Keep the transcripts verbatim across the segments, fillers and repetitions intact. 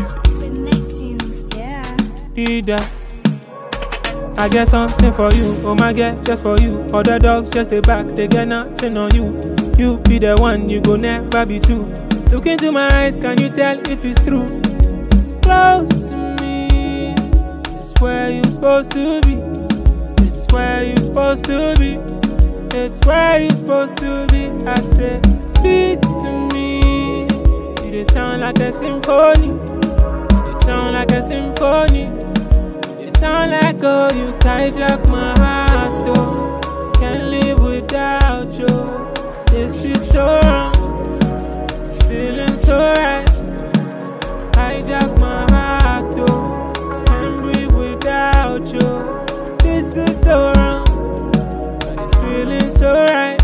easy. The nineteens, yeah. Did that. I get something for you, oh my God, just for you. Other dogs just stay back, they get nothing on you. You be the one, you go never be two. Look into my eyes, can you tell if it's true? Close to me, it's where you supposed to be. It's where you supposed to be. It's where you supposed to be. I say, speak to me. You they sound like a symphony. You they sound like a symphony. Sound like oh, you hijack my heart, oh. Can't live without you. This is so wrong. It's feeling so right. Hijack my heart, oh. Can't breathe without you. This is so wrong, but it's feeling so right.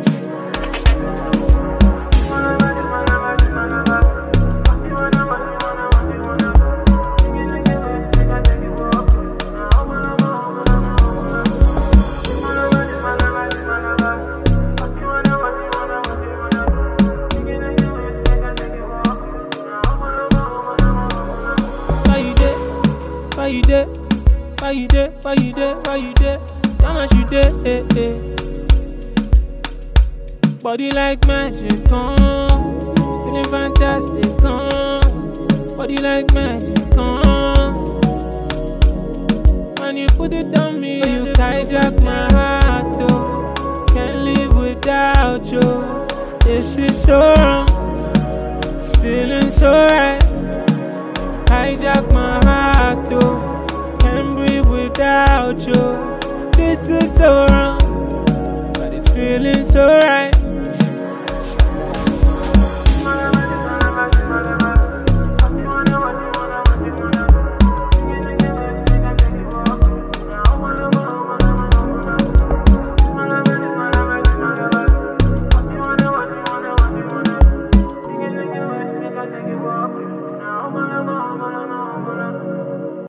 Why you there? Why you there? Why you there? Why you there? How much you there? Eh, eh. Body like magic, on. Feeling fantastic, on. Body like magic, on. When you put it on me, you hijack my heart, oh. Can't live without you. This is so wrong. It's feeling so right. Hijack my heart, oh. Can't breathe without you. This is so wrong, but it's feeling so right.